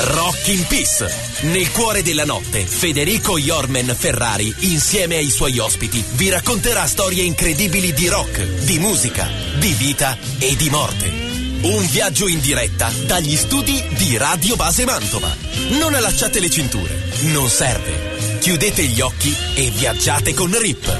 Rock in Peace. Nel cuore della notte, Federico Jormen Ferrari, insieme ai suoi ospiti, vi racconterà storie incredibili di rock, di musica, di vita e di morte. Un viaggio in diretta dagli studi di Radio Base Mantova. Non allacciate le cinture, non serve. Chiudete gli occhi e viaggiate con Rip.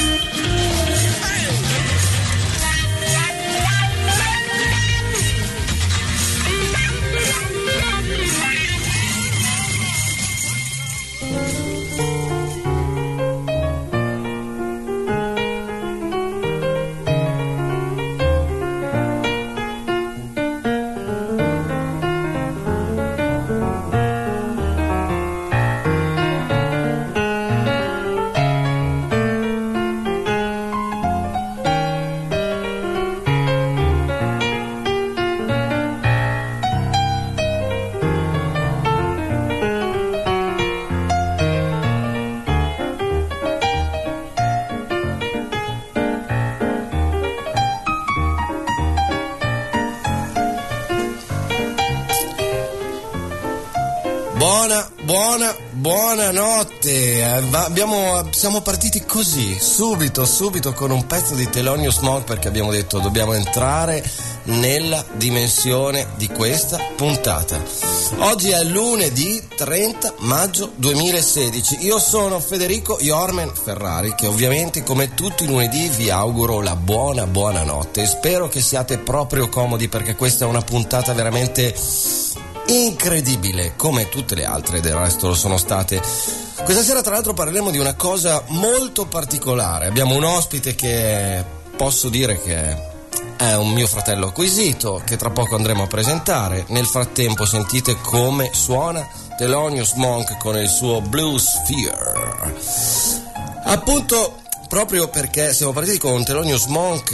Buonanotte. Siamo partiti così, subito con un pezzo di Thelonious Monk, perché abbiamo detto dobbiamo entrare nella dimensione di questa puntata. Oggi è lunedì 30 maggio 2016. Io sono Federico Jormen Ferrari, che ovviamente come tutti i lunedì vi auguro la buonanotte. Spero che siate proprio comodi, perché questa è una puntata veramente incredibile, come tutte le altre del resto lo sono state. Questa sera tra l'altro parleremo di una cosa molto particolare. Abbiamo un ospite che posso dire che è un mio fratello acquisito, che tra poco andremo a presentare. Nel frattempo sentite come suona Thelonious Monk con il suo Blue Sphere. Appunto, proprio perché siamo partiti con Thelonious Monk,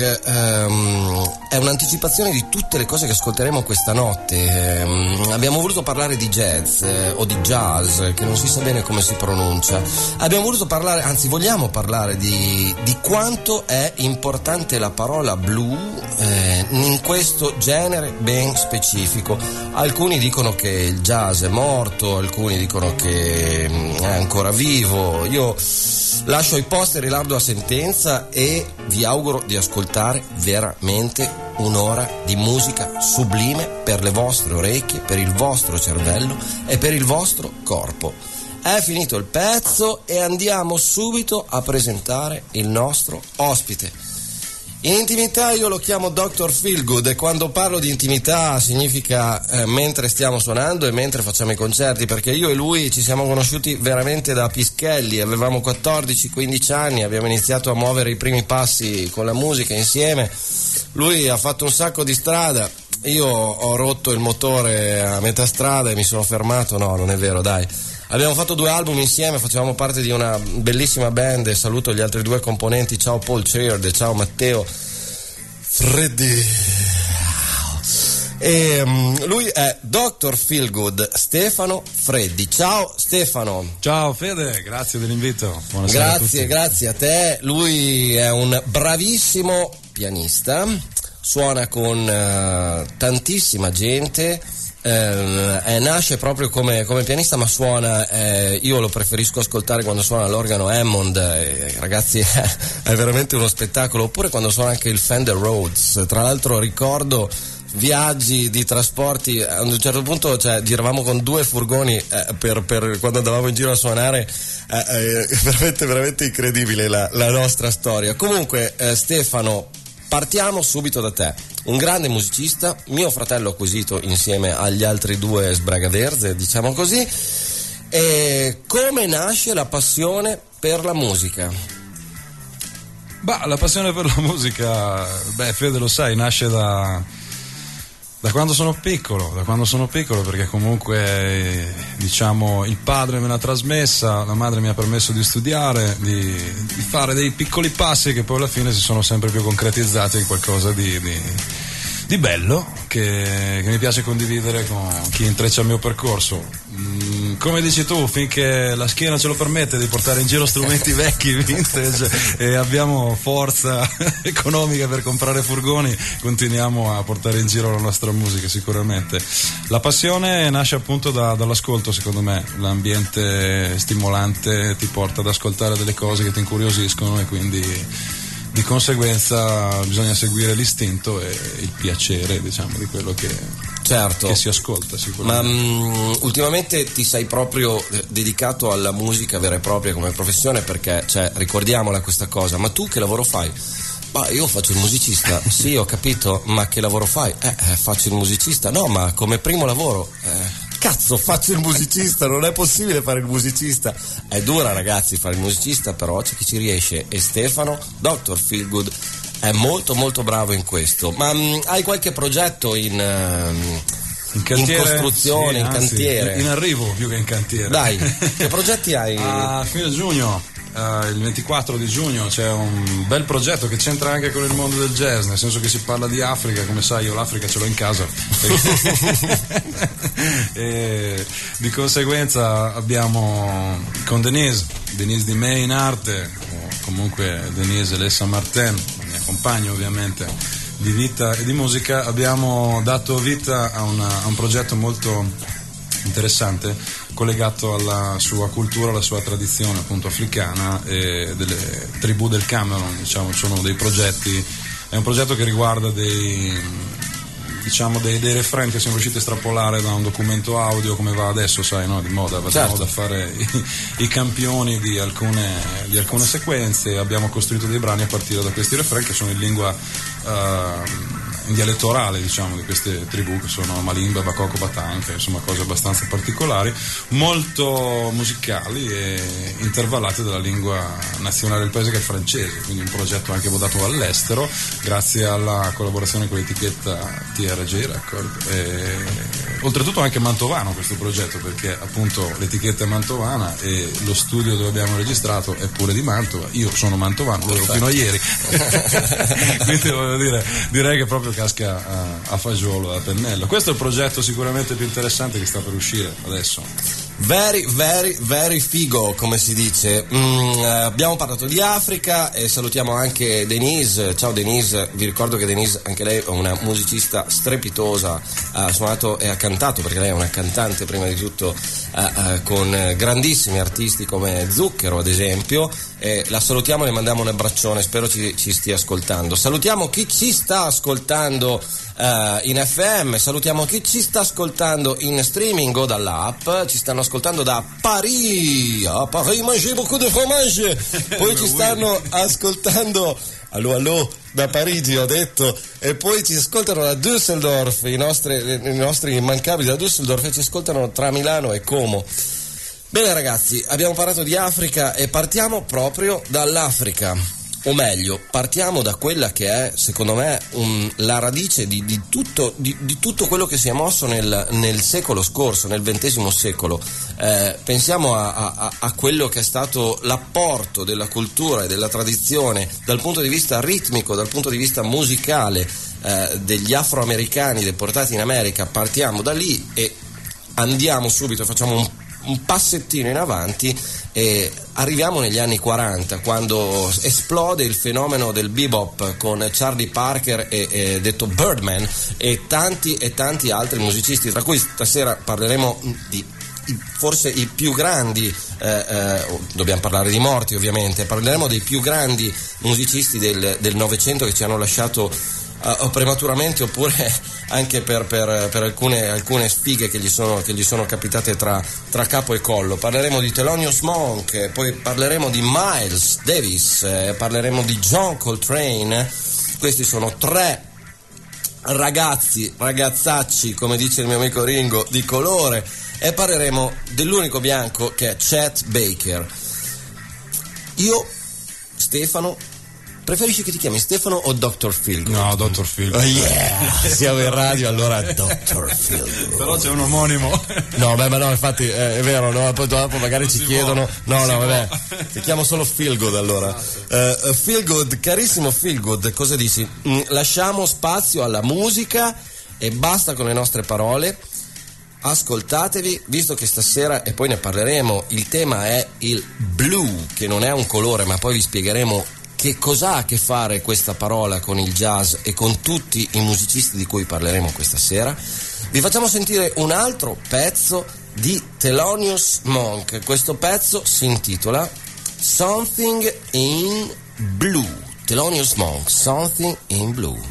è un'anticipazione di tutte le cose che ascolteremo questa notte. Abbiamo voluto parlare di jazz o di jazz, che non si sa bene come si pronuncia. Abbiamo voluto parlare, anzi vogliamo parlare di quanto è importante la parola blu in questo genere ben specifico. Alcuni dicono che il jazz è morto, alcuni dicono che è ancora vivo. Io lascio ai posteri l'ardua sentenza e vi auguro di ascoltare veramente un'ora di musica sublime per le vostre orecchie, per il vostro cervello e per il vostro corpo. È finito il pezzo e andiamo subito a presentare il nostro ospite. In intimità io lo chiamo Dr. Feelgood, e quando parlo di intimità significa mentre stiamo suonando e mentre facciamo i concerti, perché io e lui ci siamo conosciuti veramente da pischelli. Avevamo 14-15 anni, abbiamo iniziato a muovere i primi passi con la musica insieme. Lui ha fatto un sacco di strada, io ho rotto il motore a metà strada e mi sono fermato. No, non è vero, dai. Abbiamo fatto 2 album insieme, facevamo parte di una bellissima band, e saluto gli altri 2 componenti, ciao Paul Cheard e ciao Matteo Freddy. E lui è Dr. Feelgood, Stefano Freddi. Ciao Stefano. Ciao Fede, grazie dell'invito. Buonasera a tutti. Grazie a te. Lui è un bravissimo pianista, suona con tantissima gente. Nasce proprio come pianista, ma suona, io lo preferisco ascoltare quando suona l'organo Hammond, ragazzi, è veramente uno spettacolo. Oppure quando suona anche il Fender Rhodes. Tra l'altro ricordo viaggi di trasporti, a un certo punto giravamo con 2 furgoni per quando andavamo in giro a suonare. Veramente incredibile la nostra storia. Comunque Stefano, partiamo subito da te. Un grande musicista, mio fratello acquisito insieme agli altri 2 sbragaderze, diciamo così. E come nasce la passione per la musica? La passione per la musica, Fede lo sai, nasce da quando sono piccolo, perché comunque diciamo il padre me l'ha trasmessa, la madre mi ha permesso di studiare, di fare dei piccoli passi che poi alla fine si sono sempre più concretizzati in qualcosa di di bello che mi piace condividere con chi intreccia il mio percorso. Come dici tu, finché la schiena ce lo permette di portare in giro strumenti vecchi, vintage, e abbiamo forza economica per comprare furgoni, continuiamo a portare in giro la nostra musica sicuramente. La passione nasce appunto dall'ascolto, secondo me. L'ambiente stimolante ti porta ad ascoltare delle cose che ti incuriosiscono e quindi di conseguenza bisogna seguire l'istinto e il piacere, diciamo, di quello che si ascolta sicuramente. Ma ultimamente ti sei proprio dedicato alla musica vera e propria come professione, perché, cioè, ricordiamola questa cosa, ma tu che lavoro fai? Ma io faccio il musicista. Sì, ho capito, ma che lavoro fai? Faccio il musicista. No, ma come primo lavoro cazzo, faccio il musicista, non è possibile fare il musicista. È dura, ragazzi, fare il musicista, però c'è chi ci riesce, e Stefano, Dr. Feelgood, è molto molto bravo in questo. Ma hai qualche progetto in costruzione, sì, in cantiere? In arrivo più che in cantiere. Dai, che progetti hai? A fine giugno, il 24 di giugno, c'è un bel progetto che c'entra anche con il mondo del jazz, nel senso che si parla di Africa. Come sai, io l'Africa ce l'ho in casa e di conseguenza abbiamo con Denise di me in arte, o comunque Denise Lessa Martin, la mia compagna ovviamente di vita e di musica, abbiamo dato vita a un progetto molto interessante collegato alla sua cultura, alla sua tradizione appunto africana e delle tribù del Camerun, diciamo. Sono dei progetti, è un progetto che riguarda dei refrain che siamo riusciti a estrapolare da un documento audio, come va adesso, sai, no? Di moda, certo, da fare i campioni di alcune sequenze. Abbiamo costruito dei brani a partire da questi refrain che sono in lingua in dialetto orale, diciamo, di queste tribù, che sono Malimba, Bakoko, Batanka, insomma cose abbastanza particolari, molto musicali e intervallate dalla lingua nazionale del paese, che è il francese. Quindi un progetto anche votato all'estero grazie alla collaborazione con l'etichetta TRG Record, e oltretutto anche mantovano questo progetto, perché appunto l'etichetta è mantovana e lo studio dove abbiamo registrato è pure di Mantova. Io sono mantovano, lo ero fino a ieri quindi voglio dire, direi che proprio casca a fagiolo, a pennello. Questo è il progetto sicuramente più interessante che sta per uscire adesso. Very, very, very figo, come si dice. Abbiamo parlato di Africa e salutiamo anche Denise. Ciao Denise, vi ricordo che Denise, anche lei è una musicista strepitosa, ha suonato e ha cantato, perché lei è una cantante prima di tutto, con grandissimi artisti come Zucchero ad esempio. La salutiamo e le mandiamo un abbraccione, spero ci stia ascoltando. Salutiamo chi ci sta ascoltando in FM, salutiamo chi ci sta ascoltando in streaming o dall'app. Ci stanno ascoltando da Paris, a Paris mange beaucoup de fromage. Poi ci stanno ascoltando allo da Parigi, ho detto, e poi ci ascoltano da Düsseldorf, i nostri immancabili da Düsseldorf, e ci ascoltano tra Milano e Como. Bene ragazzi, abbiamo parlato di Africa e partiamo proprio dall'Africa, o meglio, partiamo da quella che è, secondo me, la radice di tutto quello che si è mosso nel secolo scorso, nel XX secolo. Pensiamo a quello che è stato l'apporto della cultura e della tradizione dal punto di vista ritmico, dal punto di vista musicale, degli afroamericani deportati in America. Partiamo da lì e andiamo subito, facciamo un passettino in avanti e arriviamo negli anni 40, quando esplode il fenomeno del bebop con Charlie Parker e detto Birdman e tanti altri musicisti, tra cui stasera parleremo di forse i più grandi, dobbiamo parlare di morti ovviamente, parleremo dei più grandi musicisti del Novecento che ci hanno lasciato prematuramente, oppure anche per alcune sfighe che gli sono capitate tra capo e collo. Parleremo di Thelonious Monk, poi parleremo di Miles Davis, parleremo di John Coltrane. Questi sono tre ragazzacci, come dice il mio amico Ringo, di colore, e parleremo dell'unico bianco che è Chet Baker. Io, Stefano, Preferisci che ti chiami Stefano o Dr. Feelgood? No, Dr. Feelgood. Oh yeah, siamo in radio, allora Dr. Feelgood. Però c'è un omonimo. No, beh, ma no, infatti è vero, no? Poi dopo magari ci chiedono. No, vabbè, ti chiamo solo Feelgood allora. Feelgood, carissimo Feelgood, cosa dici? Lasciamo spazio alla musica e basta con le nostre parole. Ascoltatevi, visto che stasera, e poi ne parleremo, il tema è il blu, che non è un colore, ma poi vi spiegheremo che cosa ha a che fare questa parola con il jazz e con tutti i musicisti di cui parleremo questa sera. Vi facciamo sentire un altro pezzo di Thelonious Monk. Questo pezzo si intitola Something in Blue. Thelonious Monk, Something in Blue.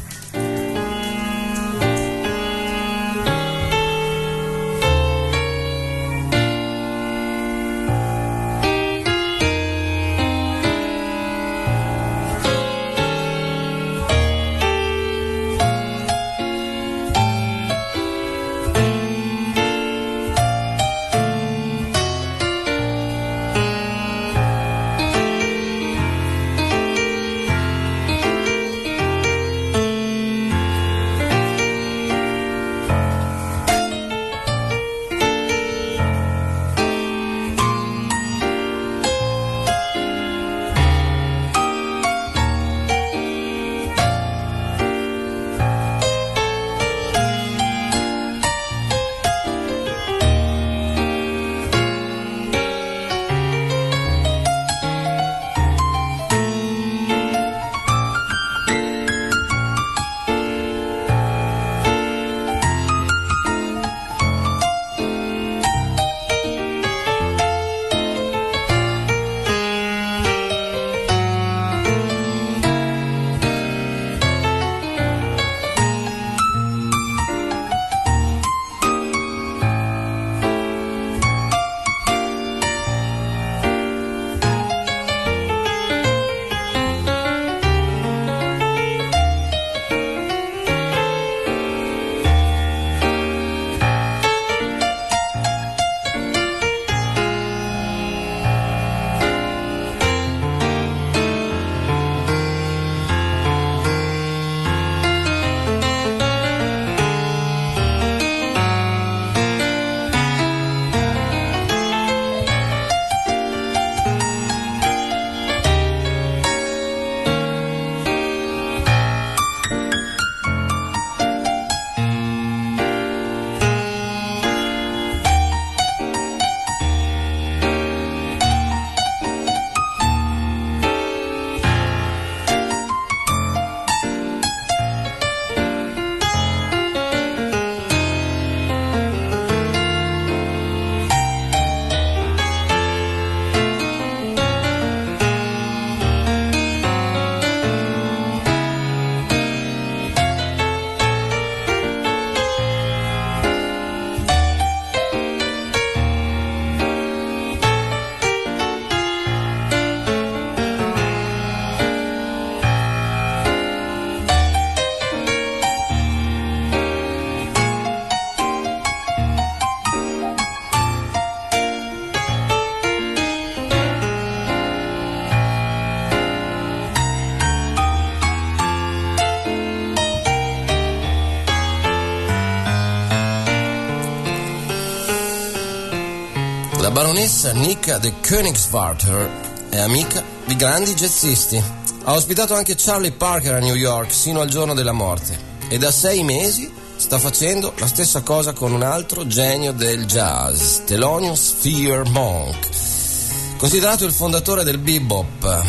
La baronessa Nika de Königswarter è amica di grandi jazzisti. Ha ospitato anche Charlie Parker a New York sino al giorno della morte e da 6 mesi sta facendo la stessa cosa con un altro genio del jazz, Thelonious Fear Monk, considerato il fondatore del bebop.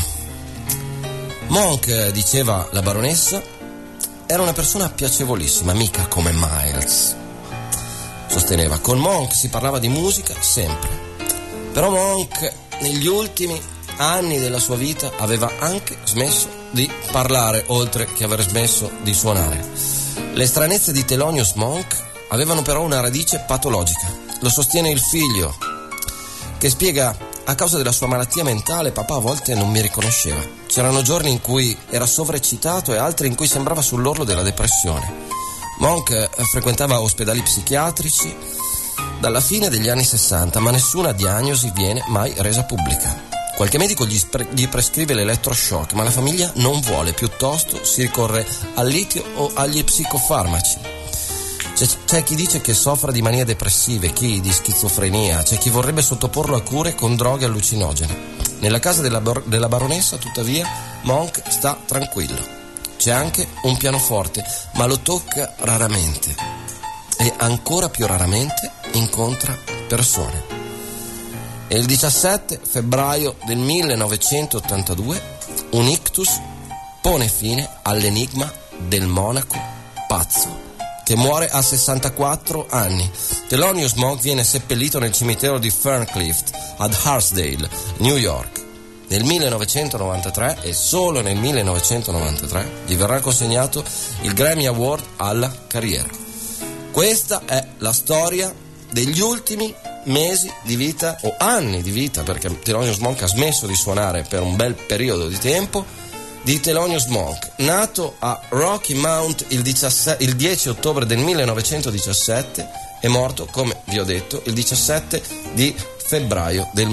Monk, diceva la baronessa, era una persona piacevolissima, mica come Miles. Sosteneva, con Monk si parlava di musica sempre. Però Monk negli ultimi anni della sua vita aveva anche smesso di parlare, oltre che aver smesso di suonare. Le stranezze di Thelonious Monk avevano però una radice patologica. Lo sostiene il figlio, che spiega: a causa della sua malattia mentale papà a volte non mi riconosceva. C'erano giorni in cui era sovraeccitato e altri in cui sembrava sull'orlo della depressione. Monk frequentava ospedali psichiatrici dalla fine degli anni 60, ma nessuna diagnosi viene mai resa pubblica. Qualche medico gli prescrive l'elettroshock, ma la famiglia non vuole, piuttosto si ricorre al litio o agli psicofarmaci. C'è chi dice che soffra di manie depressive, chi di schizofrenia, c'è chi vorrebbe sottoporlo a cure con droghe allucinogene. Nella casa della baronessa, tuttavia, Monk sta tranquillo. C'è anche un pianoforte, ma lo tocca raramente e ancora più raramente incontra persone. E il 17 febbraio del 1982 un ictus pone fine all'enigma del monaco pazzo, che muore a 64 anni. Thelonious Monk viene seppellito nel cimitero di Ferncliff ad Harsdale, New York. Nel 1993, e solo nel 1993, gli verrà consegnato il Grammy Award alla carriera. Questa è la storia degli ultimi mesi di vita o anni di vita, perché Thelonious Monk ha smesso di suonare per un bel periodo di tempo, di Thelonious Monk, nato a Rocky Mount il 10 ottobre del 1917 e morto, come vi ho detto, il 17 di febbraio del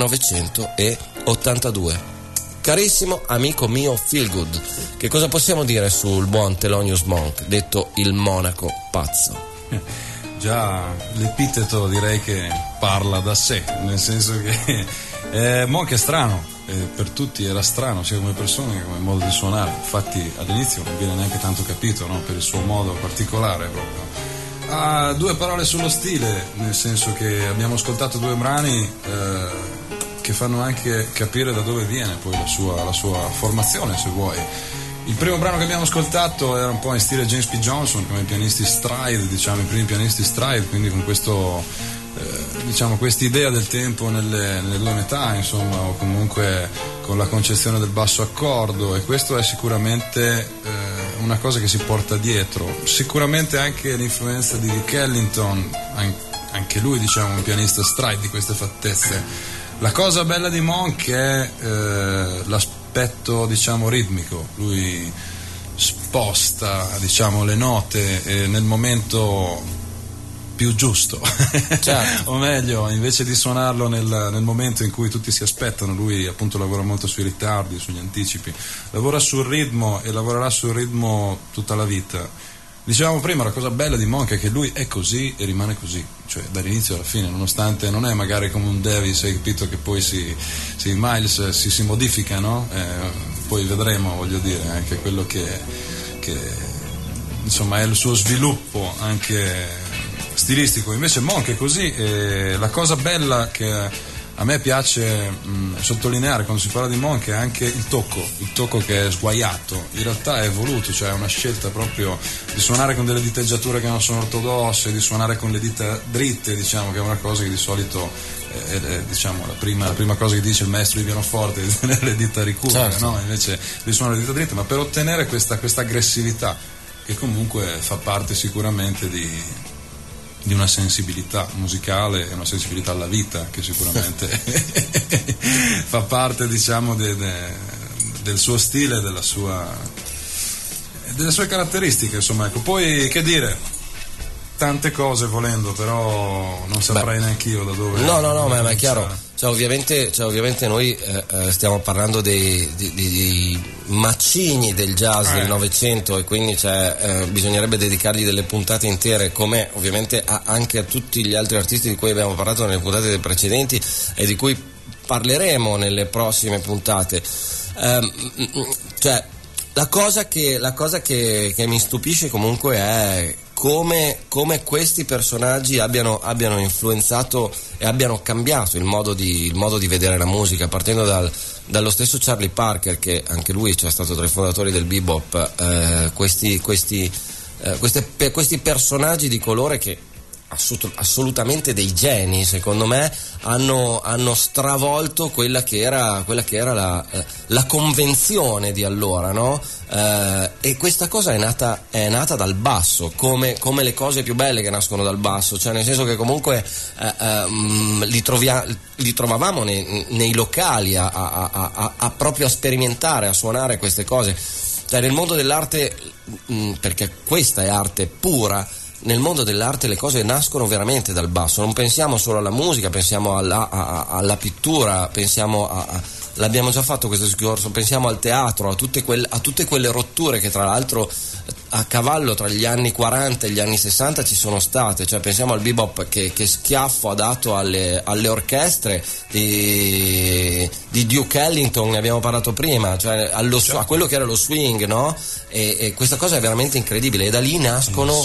1982. Carissimo amico mio Feelgood, che cosa possiamo dire sul buon Thelonious Monk, detto il monaco pazzo? Già l'epiteto direi che parla da sé, nel senso che Monk è strano, per tutti era strano, sia come persona che come modo di suonare. Infatti all'inizio non viene neanche tanto capito, no? Per il suo modo particolare proprio. Ha due parole sullo stile, nel senso che abbiamo ascoltato due brani che fanno anche capire da dove viene poi la sua formazione, se vuoi. Il primo brano che abbiamo ascoltato era un po' in stile James P. Johnson, come i pianisti stride, diciamo, i primi pianisti stride, quindi con questo, diciamo, quest'idea del tempo nelle due metà, insomma, o comunque con la concezione del basso accordo, e questo è sicuramente una cosa che si porta dietro. Sicuramente anche l'influenza di Duke Ellington, anche lui, diciamo, un pianista stride di queste fattezze. La cosa bella di Monk è l'aspetto, diciamo, ritmico. Lui sposta, diciamo, le note nel momento più giusto. Certo. O meglio, invece di suonarlo nel momento in cui tutti si aspettano, lui appunto lavora molto sui ritardi, sugli anticipi, lavora sul ritmo e lavorerà sul ritmo tutta la vita. Dicevamo prima, la cosa bella di Monk è che lui è così e rimane così, cioè dall'inizio alla fine, nonostante non è magari come un Davis, hai capito, che poi Miles si modifica, no? Poi vedremo, voglio dire, anche quello che insomma è il suo sviluppo anche stilistico. Invece Monk è così, e la cosa bella che a me piace sottolineare quando si parla di Monk è anche il tocco che è sguaiato, in realtà è voluto, cioè è una scelta proprio di suonare con delle diteggiature che non sono ortodosse, di suonare con le dita dritte, diciamo, che è una cosa che di solito è diciamo la prima cosa che dice il maestro di pianoforte, di tenere le dita ricurve, certo. No? Invece di suonare le dita dritte, ma per ottenere questa aggressività che comunque fa parte sicuramente di una sensibilità musicale e una sensibilità alla vita che sicuramente fa parte, diciamo, del suo stile, delle sue caratteristiche, insomma, ecco. Poi che dire, tante cose volendo, però non saprei neanche io da dove. No, ma è chiaro. Cioè, ovviamente noi stiamo parlando dei macigni del jazz del Novecento, e quindi bisognerebbe dedicargli delle puntate intere, come ovviamente anche a tutti gli altri artisti di cui abbiamo parlato nelle puntate precedenti e di cui parleremo nelle prossime puntate. Cioè, la cosa che mi stupisce comunque è come questi personaggi abbiano influenzato e abbiano cambiato il modo di vedere la musica, partendo dallo stesso Charlie Parker, che anche lui è stato tra i fondatori del bebop. Questi personaggi di colore che assolutamente dei geni, secondo me, hanno stravolto quella che era la convenzione di allora, no? E questa cosa è nata dal basso, come le cose più belle che nascono dal basso, cioè nel senso che comunque li trovavamo nei locali proprio a sperimentare, a suonare queste cose. Cioè, nel mondo dell'arte, perché questa è arte pura, nel mondo dell'arte le cose nascono veramente dal basso, non pensiamo solo alla musica, pensiamo alla pittura, l'abbiamo già fatto questo discorso, pensiamo al teatro, a tutte quelle rotture che tra l'altro a cavallo tra gli anni 40 e gli anni 60 ci sono state, cioè pensiamo al bebop che schiaffo ha dato alle orchestre di Duke Ellington, ne abbiamo parlato prima, cioè a quello che era lo swing, no? E questa cosa è veramente incredibile, e da lì nascono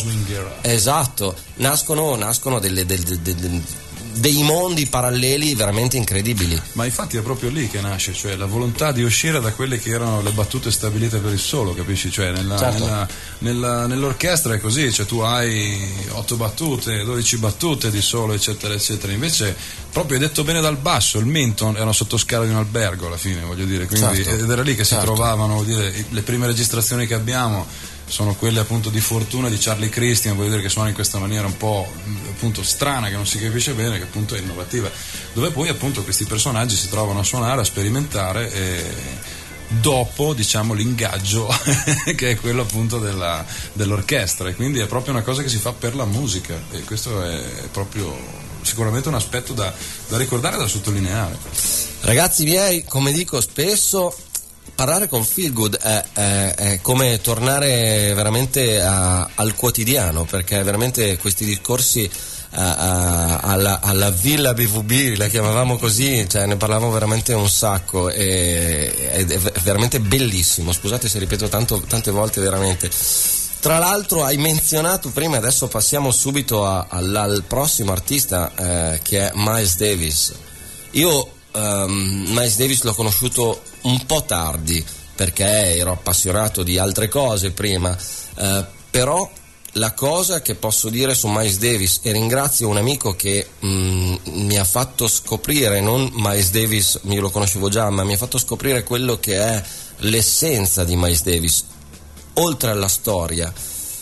dei mondi paralleli veramente incredibili. Ma infatti è proprio lì che nasce, cioè la volontà di uscire da quelle che erano le battute stabilite per il solo, capisci? Cioè nell'orchestra è così, cioè tu hai 8 battute, 12 battute di solo, eccetera eccetera. Invece proprio hai detto bene dal basso, il Minton era sotto scala di un albergo alla fine, voglio dire, quindi ed era lì che si trovavano, voglio dire, le prime registrazioni che abbiamo sono quelle appunto di Fortuna, di Charlie Christian, voglio dire, che suona in questa maniera un po' appunto strana, che non si capisce bene, che appunto è innovativa, dove poi appunto questi personaggi si trovano a suonare, a sperimentare, e dopo diciamo l'ingaggio che è quello appunto dell'orchestra, e quindi è proprio una cosa che si fa per la musica, e questo è proprio sicuramente un aspetto da ricordare e da sottolineare. Ragazzi miei, come dico spesso, parlare con Feelgood è come tornare veramente al quotidiano, perché veramente questi discorsi alla Villa BVB, la chiamavamo così, cioè ne parlavamo veramente un sacco, è veramente bellissimo. Scusate se ripeto tante volte, veramente. Tra l'altro hai menzionato prima, adesso passiamo subito al prossimo artista, che è Miles Davis. Io Miles Davis l'ho conosciuto un po' tardi, perché ero appassionato di altre cose prima, però la cosa che posso dire su Miles Davis, e ringrazio un amico che mi ha fatto scoprire, non Miles Davis, io lo conoscevo già, ma mi ha fatto scoprire quello che è l'essenza di Miles Davis, oltre alla storia.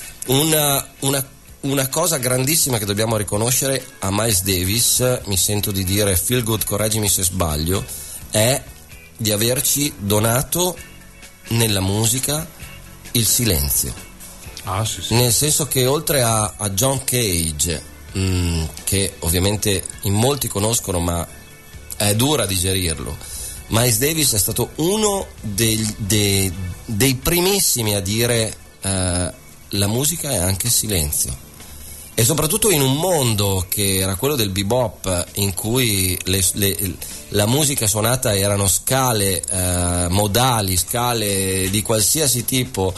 Una cosa grandissima che dobbiamo riconoscere a Miles Davis, mi sento di dire, Feelgood, correggimi se sbaglio, è di averci donato nella musica il silenzio. Sì. Nel senso che oltre a John Cage, che ovviamente in molti conoscono ma è dura digerirlo, Miles Davis è stato uno dei primissimi a dire la musica è anche silenzio. E soprattutto in un mondo che era quello del bebop, in cui la musica suonata erano scale modali, scale di qualsiasi tipo,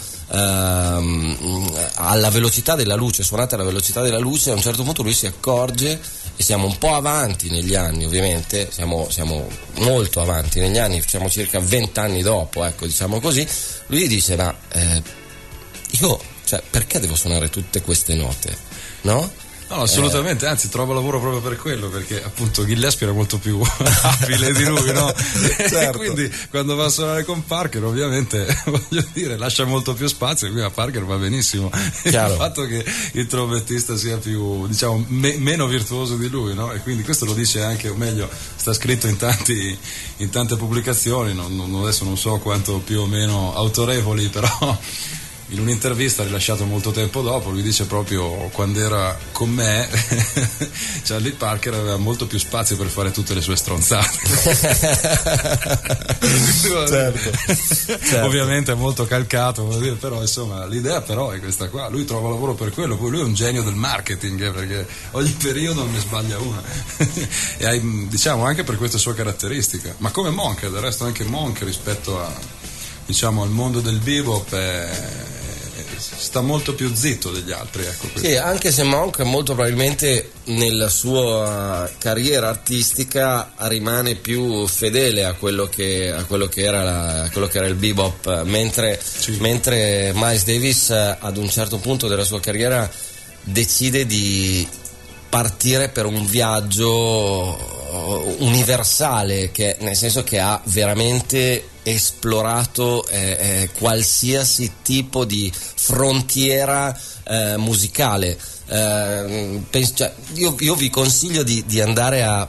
alla velocità della luce, suonate alla velocità della luce, a un certo punto lui si accorge, e siamo un po' avanti negli anni, ovviamente siamo molto avanti negli anni, siamo circa 20 anni dopo, ecco, diciamo così. Lui dice: ma io, cioè, perché devo suonare tutte queste note? No? No, assolutamente, anzi trovo lavoro proprio per quello, perché appunto Gillespie era molto più abile di lui, no? Certo. E quindi quando va a suonare con Parker, ovviamente, voglio dire, lascia molto più spazio, e qui a Parker va benissimo. Chiaro. Il fatto che il trombettista sia più, diciamo, meno virtuoso di lui, no? E quindi questo lo dice anche, o meglio, sta scritto in tante pubblicazioni, adesso non so quanto più o meno autorevoli, però in un'intervista rilasciata molto tempo dopo lui dice proprio: quando era con me Charlie Parker aveva molto più spazio per fare tutte le sue stronzate. Certo. Ovviamente è molto calcato, però insomma l'idea però è questa qua, lui trova lavoro per quello, poi lui è un genio del marketing, perché ogni periodo non ne sbaglia una e hai, diciamo, anche per questa sua caratteristica, ma come Monk, del resto anche Monk rispetto a, diciamo, al mondo del bebop sta molto più zitto degli altri, ecco. Sì, anche se Monk molto probabilmente nella sua carriera artistica rimane più fedele a quello che era il bebop, mentre Miles Davis ad un certo punto della sua carriera decide di partire per un viaggio universale, che nel senso che ha veramente esplorato qualsiasi tipo di frontiera musicale. Io vi consiglio di andare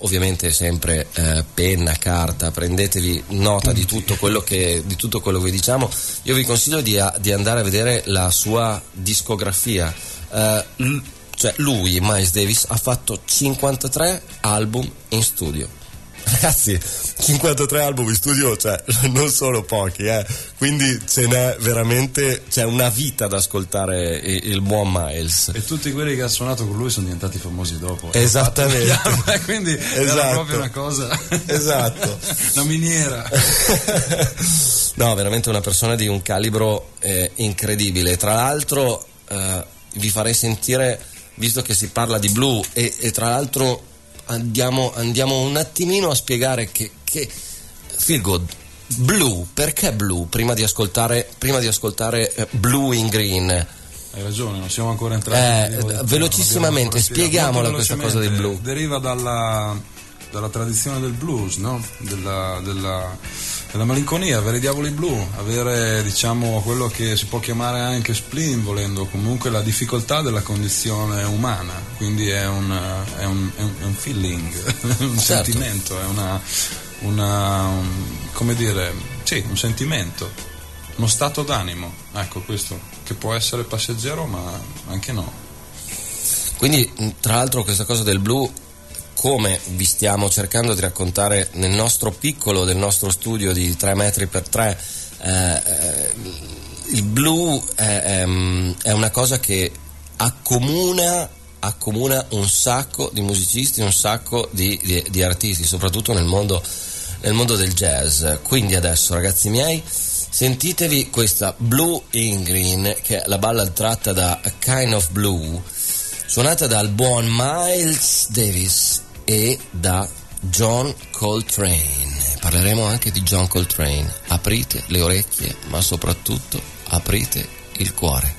ovviamente sempre penna, carta, prendetevi nota di tutto quello che vi diciamo. Io vi consiglio di andare a vedere la sua discografia. Cioè lui, Miles Davis, ha fatto 53 album in studio. Ragazzi, 53 album in studio, cioè non sono pochi, quindi ce n'è veramente, c'è una vita da ascoltare il buon Miles. E tutti quelli che ha suonato con lui sono diventati famosi dopo. Esattamente. Quindi era proprio una cosa. Esatto. Una miniera. No, veramente una persona di un calibro incredibile. Tra l'altro vi farei sentire, visto che si parla di blues, e tra l'altro andiamo un attimino a spiegare che Feel Good Blue, perché Blue, prima di ascoltare Blue in Green. Hai ragione, non siamo ancora entrati velocissimamente spieghiamola questa cosa del blues. Deriva dalla tradizione del blues, no? della malinconia, avere i diavoli blu, avere, diciamo, quello che si può chiamare anche spleen, volendo, comunque la difficoltà della condizione umana, quindi è un feeling, un certo. sentimento, è come dire, sì, un sentimento, uno stato d'animo, ecco, questo, che può essere passeggero ma anche no. Quindi, tra l'altro, questa cosa del blu, come vi stiamo cercando di raccontare nel nostro piccolo, del nostro studio di 3 metri per 3, il blu è una cosa che accomuna un sacco di musicisti, un sacco di artisti, soprattutto nel mondo del jazz. Quindi adesso, ragazzi miei, sentitevi questa Blue in Green, che è la ballad tratta da A Kind of Blue, suonata dal buon Miles Davis e da John Coltrane. Parleremo anche di John Coltrane. Aprite le orecchie, ma soprattutto aprite il cuore.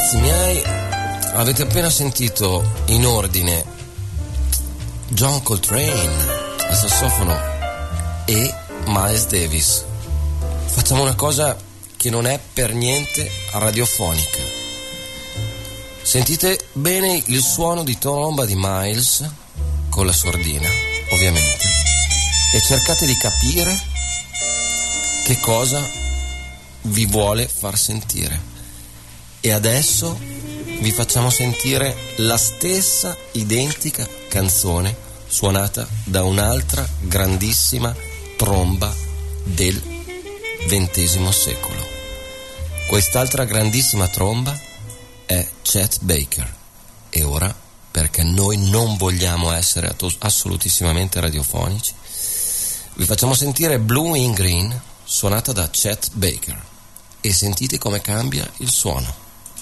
Ragazzi miei, avete appena sentito in ordine John Coltrane al sassofono e Miles Davis. Facciamo una cosa che non è per niente radiofonica. Sentite bene il suono di tromba di Miles con la sordina, ovviamente, e cercate di capire che cosa vi vuole far sentire. E adesso vi facciamo sentire la stessa identica canzone suonata da un'altra grandissima tromba del XX secolo. Quest'altra grandissima tromba è Chet Baker. E ora, perché noi non vogliamo essere assolutissimamente radiofonici, vi facciamo sentire Blue in Green suonata da Chet Baker e sentite come cambia il suono.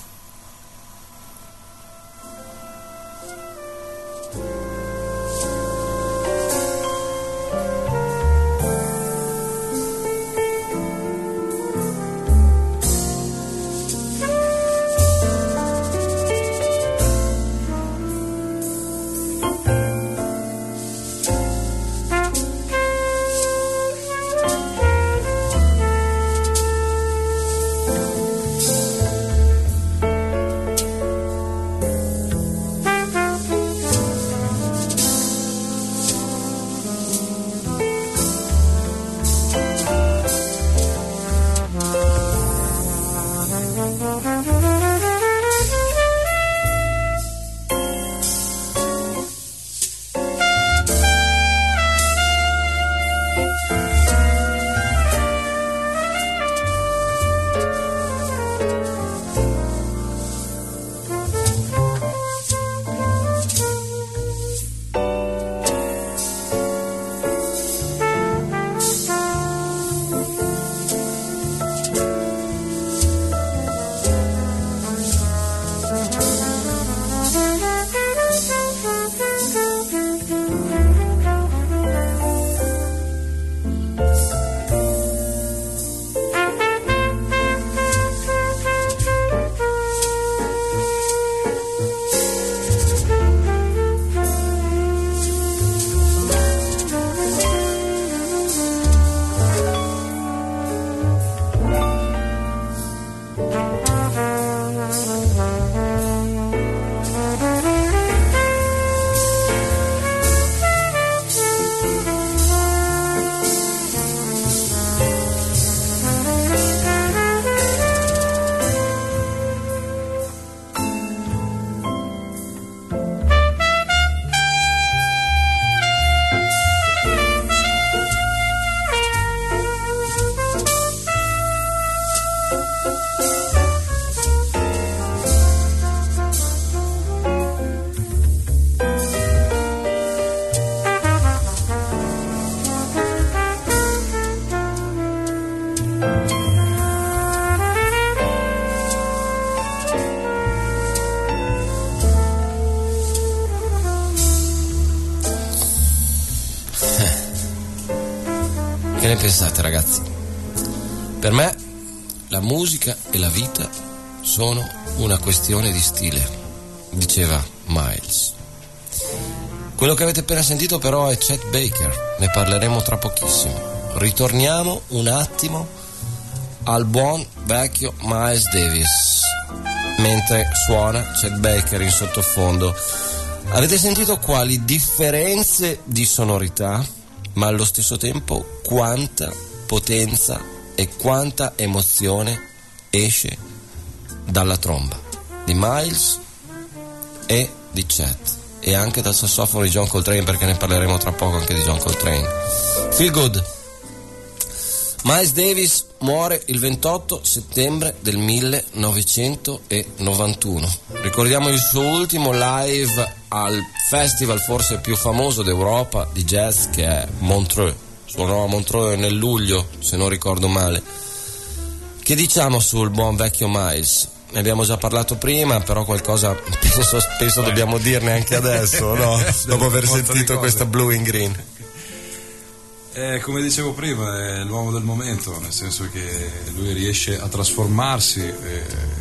Che ne pensate, ragazzi? Per me la musica e la vita sono una questione di stile, diceva Miles. Quello che avete appena sentito però è Chet Baker, ne parleremo tra pochissimo. Ritorniamo un attimo al buon vecchio Miles Davis mentre suona Chet Baker in sottofondo. Avete sentito quali differenze di sonorità, ma allo stesso tempo quanta potenza e quanta emozione esce dalla tromba di Miles e di Chet, e anche dal sassofono di John Coltrane, perché ne parleremo tra poco anche di John Coltrane. Feel good. Miles Davis muore il 28 settembre del 1991. Ricordiamo il suo ultimo live al festival forse più famoso d'Europa di jazz, che è Montreux. Suonò a Montreux nel luglio, se non ricordo male. Che diciamo sul buon vecchio Miles? Ne abbiamo già parlato prima, però qualcosa penso dobbiamo dirne anche adesso, no? Dopo aver sentito questa Blue in Green. Come dicevo prima, è l'uomo del momento, nel senso che lui riesce a trasformarsi, a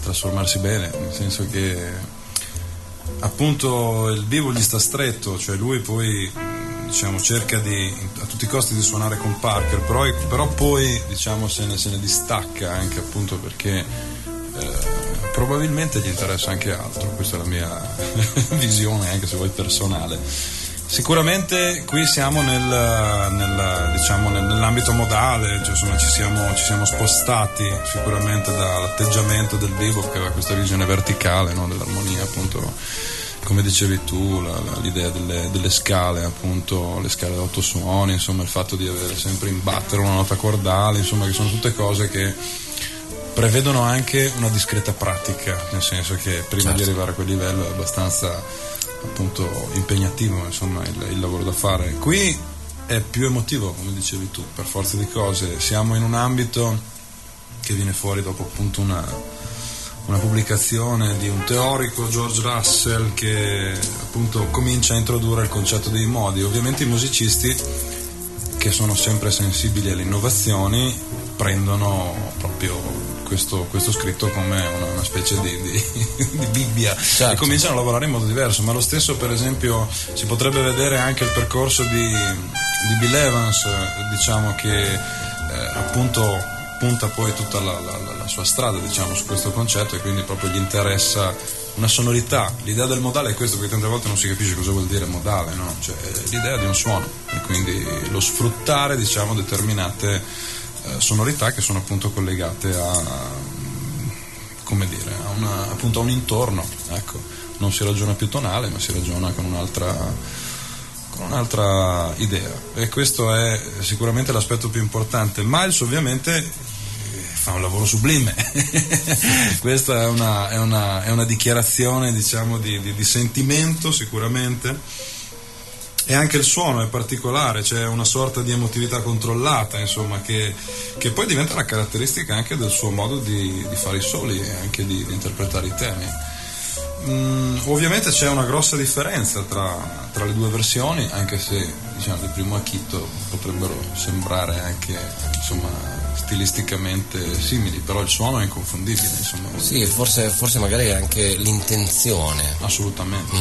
trasformarsi bene, nel senso che appunto il vivo gli sta stretto, cioè lui poi diciamo cerca a tutti i costi di suonare con Parker, però poi diciamo se ne distacca anche appunto perché probabilmente gli interessa anche altro, questa è la mia visione anche se vuoi personale. Sicuramente qui siamo nell'ambito modale, cioè, insomma, ci siamo spostati sicuramente dall'atteggiamento del vivo che aveva questa visione verticale, no, dell'armonia, appunto come dicevi tu, l'idea delle scale, appunto le scale da 8 suoni, insomma il fatto di avere sempre in battere una nota cordale, insomma che sono tutte cose che prevedono anche una discreta pratica, nel senso che prima di arrivare a quel livello è abbastanza appunto impegnativo, insomma il lavoro da fare. Qui è più emotivo, come dicevi tu, per forza di cose siamo in un ambito che viene fuori dopo appunto una pubblicazione di un teorico, George Russell, che appunto comincia a introdurre il concetto dei modi. Ovviamente i musicisti, che sono sempre sensibili alle innovazioni, prendono proprio questo scritto come una specie di Bibbia, e cominciano a lavorare in modo diverso. Ma lo stesso, per esempio, si potrebbe vedere anche il percorso di Bill Evans, diciamo che appunto punta poi tutta la sua strada, diciamo, su questo concetto, e quindi proprio gli interessa una sonorità. L'idea del modale è questo, perché tante volte non si capisce cosa vuol dire modale, no? Cioè l'idea di un suono, e quindi lo sfruttare, diciamo, determinate sonorità che sono appunto collegate come dire, appunto a un intorno, ecco. Non si ragiona più tonale, ma si ragiona con un'altra idea, e questo è sicuramente l'aspetto più importante. Miles ovviamente fa un lavoro sublime questa è una dichiarazione, diciamo, di sentimento sicuramente, e anche il suono è particolare, c'è una sorta di emotività controllata, insomma, che poi diventa una caratteristica anche del suo modo di fare i soli e anche di interpretare i temi. Ovviamente c'è una grossa differenza tra le due versioni, anche se, diciamo, di primo acchito potrebbero sembrare anche, insomma, stilisticamente simili, però il suono è inconfondibile, insomma. Sì, forse magari anche l'intenzione. Assolutamente.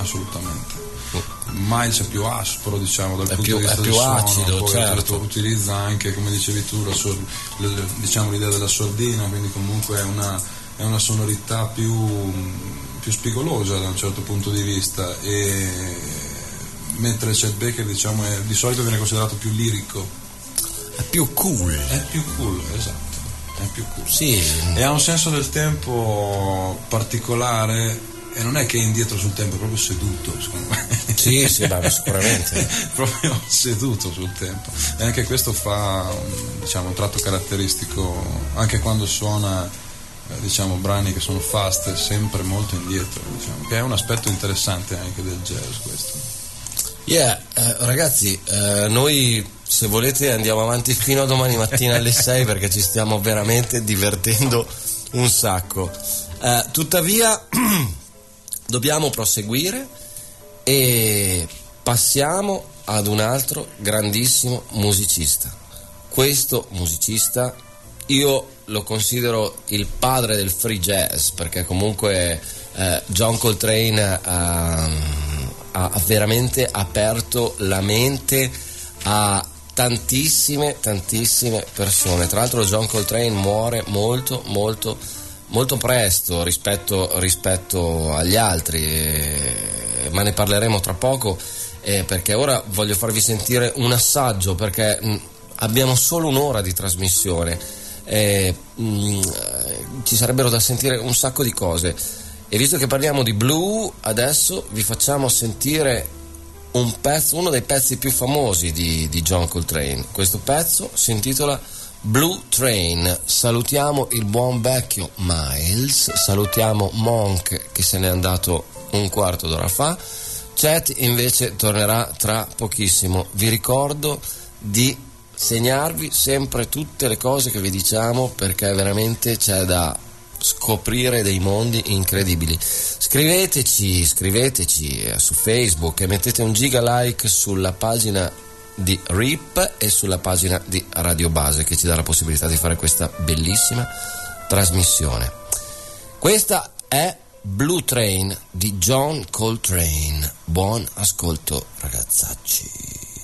Miles è più aspro, diciamo, dal punto di vista del suono, acido, poi certo. Utilizza anche, come dicevi tu, diciamo, l'idea della sordina, quindi comunque è una sonorità più spigolosa da un certo punto di vista, e mentre Chet Baker, diciamo, di solito viene considerato più lirico, è più cool, esatto, è più cool, sì, e ha un senso del tempo particolare, e non è che è indietro sul tempo, è proprio seduto, secondo me. Sì, sicuramente proprio seduto sul tempo, e anche questo fa, diciamo, un tratto caratteristico anche quando suona, diciamo, brani che sono fast, sempre molto indietro, diciamo, che è un aspetto interessante anche del jazz, questo. Ragazzi, noi, se volete, andiamo avanti fino a domani mattina alle 6 perché ci stiamo veramente divertendo un sacco. Tuttavia dobbiamo proseguire e passiamo ad un altro grandissimo musicista. Questo musicista io lo considero il padre del free jazz, perché comunque John Coltrane ha veramente aperto la mente a tantissime persone. Tra l'altro John Coltrane muore molto presto rispetto agli altri, ma ne parleremo tra poco, perché ora voglio farvi sentire un assaggio, perché abbiamo solo un'ora di trasmissione. Ci sarebbero da sentire un sacco di cose, e visto che parliamo di blues, adesso vi facciamo sentire uno dei pezzi più famosi di John Coltrane. Questo pezzo si intitola Blue Train. Salutiamo il buon vecchio Miles, salutiamo Monk che se n'è andato un quarto d'ora fa. Chet invece tornerà tra pochissimo. Vi ricordo di segnarvi sempre tutte le cose che vi diciamo, perché veramente c'è da scoprire dei mondi incredibili. Scriveteci su Facebook e mettete un giga like sulla pagina di RIP e sulla pagina di Radio Base, che ci dà la possibilità di fare questa bellissima trasmissione. Questa è Blue Train di John Coltrane. Buon ascolto, ragazzacci.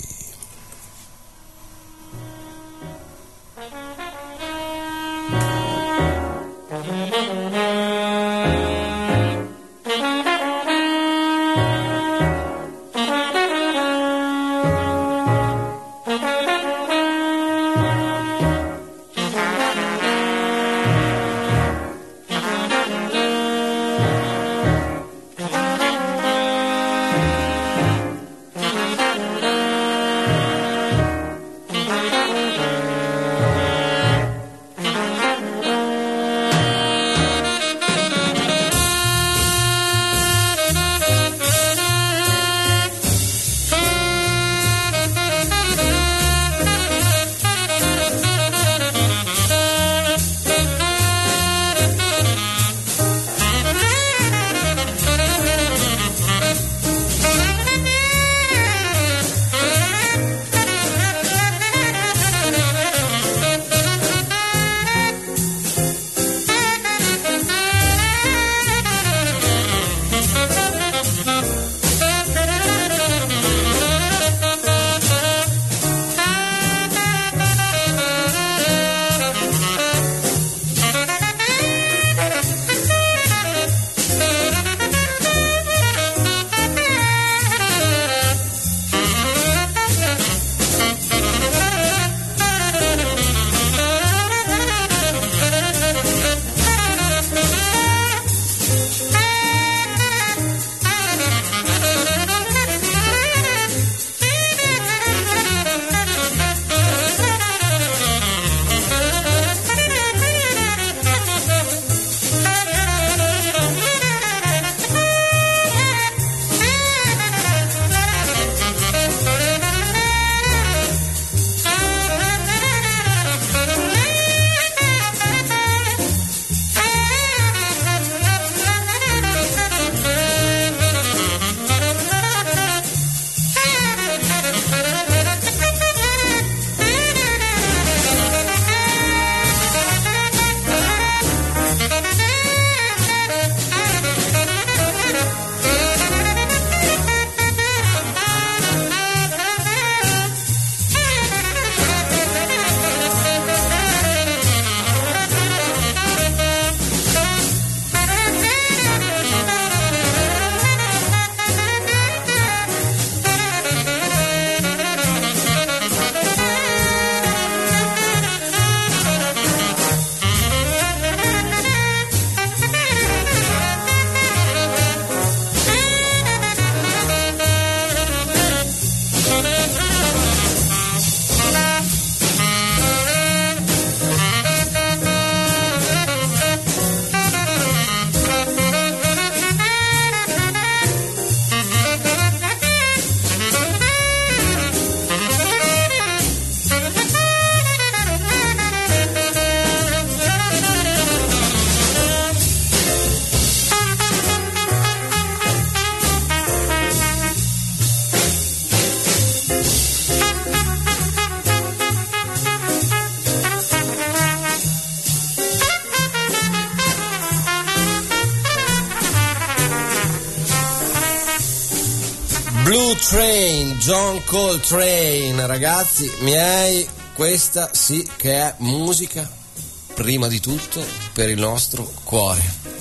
Blue Train, John Coltrane, ragazzi miei, questa sì che è musica, prima di tutto, per il nostro cuore.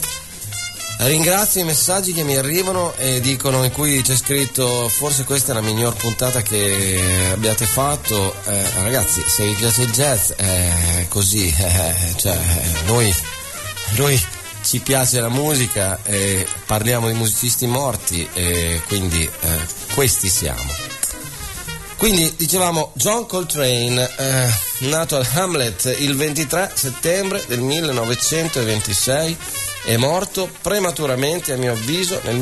Ringrazio i messaggi che mi arrivano e dicono, in cui c'è scritto: forse questa è la miglior puntata che abbiate fatto. Ragazzi, se vi piace il jazz è così, cioè noi ci piace la musica e parliamo di musicisti morti e quindi questi siamo. Quindi dicevamo John Coltrane, nato ad Hamlet il 23 settembre del 1926, è morto prematuramente, a mio avviso, nel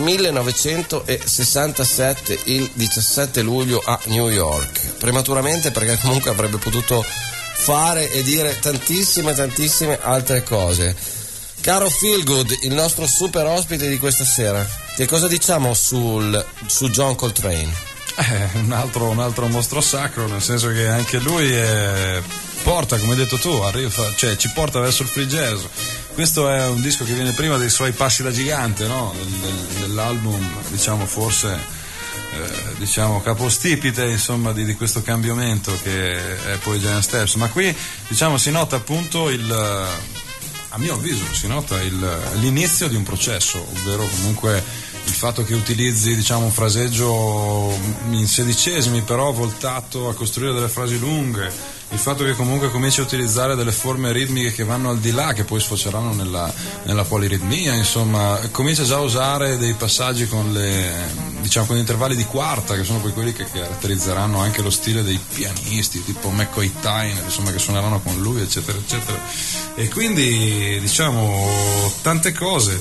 1967, il 17 luglio a New York. Prematuramente perché comunque avrebbe potuto fare e dire tantissime altre cose. Caro Feelgood, il nostro super ospite di questa sera, che cosa diciamo su John Coltrane? Un altro mostro sacro, nel senso che anche lui porta, come hai detto tu, ci porta verso il free jazz. questo è un disco che viene prima dei suoi passi da gigante, no? Dell'album, diciamo, forse diciamo capostipite, insomma, di questo cambiamento che è poi Giant Steps. Ma qui, diciamo, si nota appunto a mio avviso si nota l'inizio di un processo, ovvero comunque il fatto che utilizzi, diciamo, un fraseggio in sedicesimi però voltato a costruire delle frasi lunghe, il fatto che comunque cominci a utilizzare delle forme ritmiche che vanno al di là, che poi sfoceranno nella poliritmia, insomma, comincia già a usare dei passaggi con gli intervalli di quarta, che sono poi quelli che caratterizzeranno anche lo stile dei pianisti tipo McCoy Tyner, insomma, che suoneranno con lui, eccetera eccetera. E quindi, diciamo, tante cose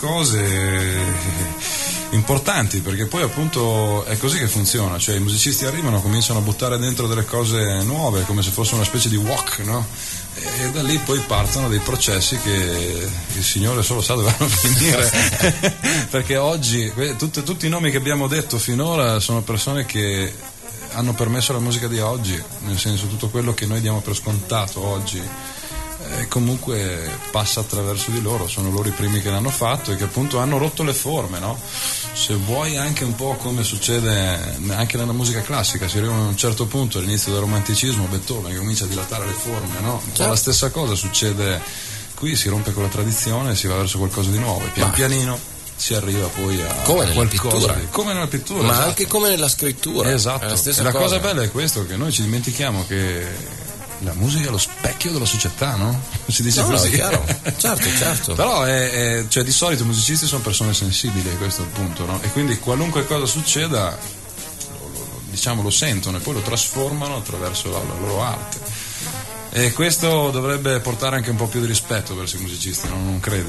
importanti, perché poi appunto è così che funziona, cioè i musicisti arrivano, cominciano a buttare dentro delle cose nuove come se fosse una specie di walk, no? E da lì poi partono dei processi che il Signore solo sa dove vanno a finire perché oggi tutti i nomi che abbiamo detto finora sono persone che hanno permesso la musica di oggi, nel senso, tutto quello che noi diamo per scontato oggi comunque passa attraverso di loro, sono loro i primi che l'hanno fatto e che appunto hanno rotto le forme, no? Se vuoi anche un po' come succede anche nella musica classica, si arriva a un certo punto all'inizio del romanticismo, Beethoven che comincia a dilatare le forme, no? Certo. La stessa cosa succede qui, si rompe con la tradizione e si va verso qualcosa di nuovo, e pian pianino si arriva poi a come nella pittura, come nella pittura, ma esatto. Anche come nella scrittura, esatto. E la cosa bella è questo, che noi ci dimentichiamo che la musica è lo specchio della società, no? Si dice così. No, chiaro. Certo. Però cioè, di solito i musicisti sono persone sensibili, questo è il punto, no? E quindi qualunque cosa succeda lo sentono e poi lo trasformano attraverso la loro arte. E questo dovrebbe portare anche un po' più di rispetto verso i musicisti, non credi?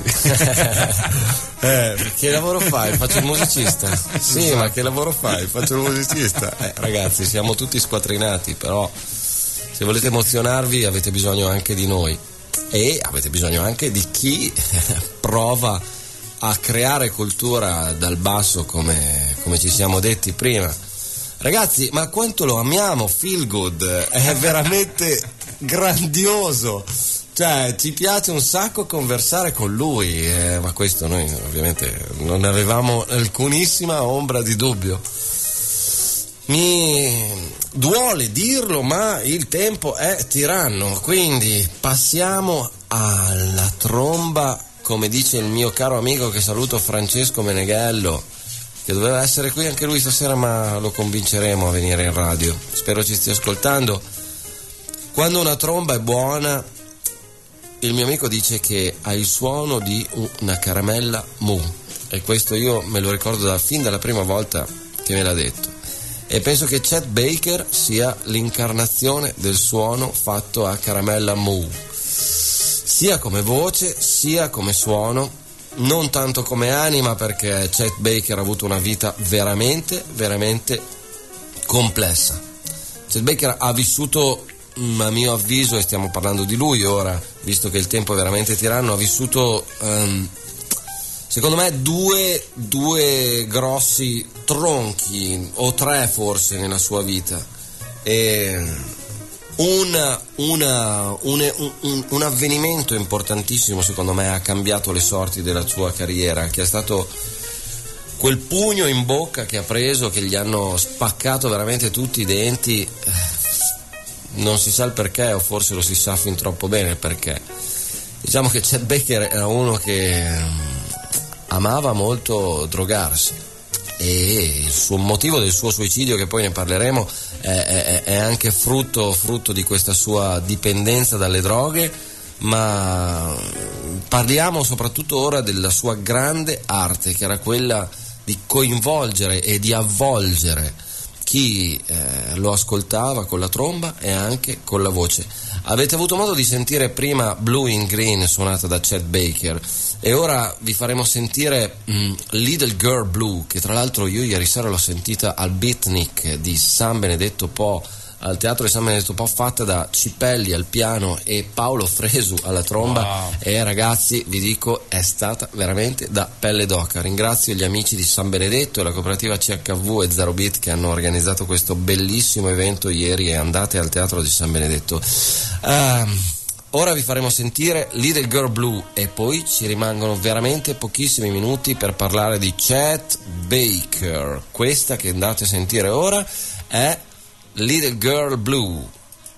Che lavoro fai? Faccio il musicista. Sì, ma che lavoro fai? Faccio il musicista. Ragazzi, siamo tutti squattrinati, però se volete emozionarvi avete bisogno anche di noi e avete bisogno anche di chi prova a creare cultura dal basso, come ci siamo detti prima. Ragazzi, ma quanto lo amiamo Feel Good, è veramente grandioso, cioè ci piace un sacco conversare con lui, ma questo noi ovviamente non ne avevamo alcunissima ombra di dubbio. Mi duole dirlo, ma il tempo è tiranno, quindi passiamo alla tromba, come dice il mio caro amico che saluto, Francesco Meneghello, che doveva essere qui anche lui stasera, ma lo convinceremo a venire in radio, spero ci stia ascoltando. Quando una tromba è buona, il mio amico dice che ha il suono di una caramella Mu, e questo io me lo ricordo fin dalla prima volta che me l'ha detto. E penso che Chet Baker sia l'incarnazione del suono fatto a caramella Mu, sia come voce sia come suono, non tanto come anima, perché Chet Baker ha avuto una vita veramente complessa. Chet Baker ha vissuto, a mio avviso, e stiamo parlando di lui ora, visto che il tempo è veramente tiranno, ha vissuto secondo me due grossi tronchi, o tre forse, nella sua vita. E un avvenimento importantissimo secondo me ha cambiato le sorti della sua carriera, che è stato quel pugno in bocca che ha preso, che gli hanno spaccato veramente tutti i denti. Non si sa il perché, o forse lo si sa fin troppo bene il perché. Diciamo che Chet Baker era uno che amava molto drogarsi, e il suo motivo del suo suicidio, che poi ne parleremo, è anche frutto di questa sua dipendenza dalle droghe. Ma parliamo soprattutto ora della sua grande arte, che era quella di coinvolgere e di avvolgere chi lo ascoltava con la tromba e anche con la voce. Avete avuto modo di sentire prima Blue in Green suonata da Chet Baker, e ora vi faremo sentire Little Girl Blue, che tra l'altro io ieri sera l'ho sentita al Beatnik di San Benedetto Po, al Teatro di San Benedetto Po, fatta da Cipelli al piano e Paolo Fresu alla tromba. Wow. E ragazzi, vi dico, è stata veramente da pelle d'oca. Ringrazio gli amici di San Benedetto e la cooperativa CHV e Zero Beat che hanno organizzato questo bellissimo evento ieri, e andate al Teatro di San Benedetto. Ora vi faremo sentire Little Girl Blue e poi ci rimangono veramente pochissimi minuti per parlare di Chet Baker. Questa che andate a sentire ora è Little Girl Blue.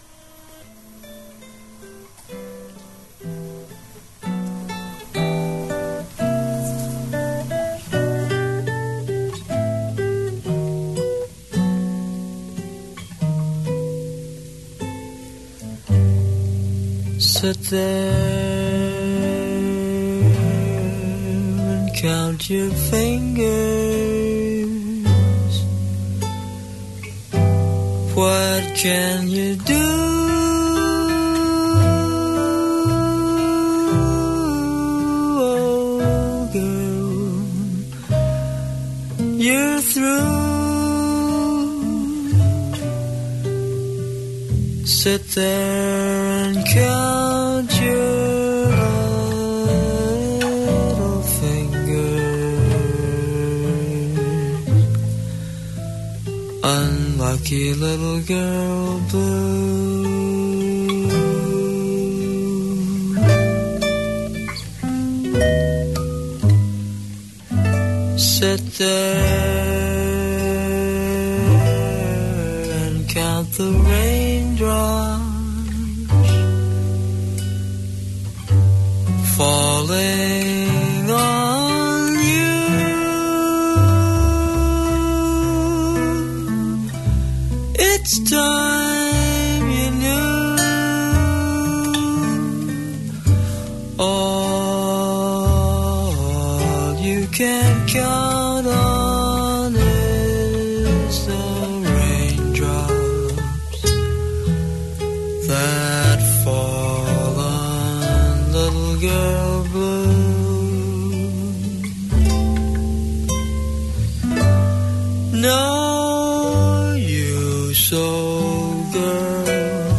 Sit there and count your fingers. What can you do? Oh, girl, you're through. Sit there and count your little fingers. Unlucky little girl blue. Sit there and count the raindrops falling on you. It's time you knew. All you can count on is the raindrops that fall on little girl blue. No use, oh girl,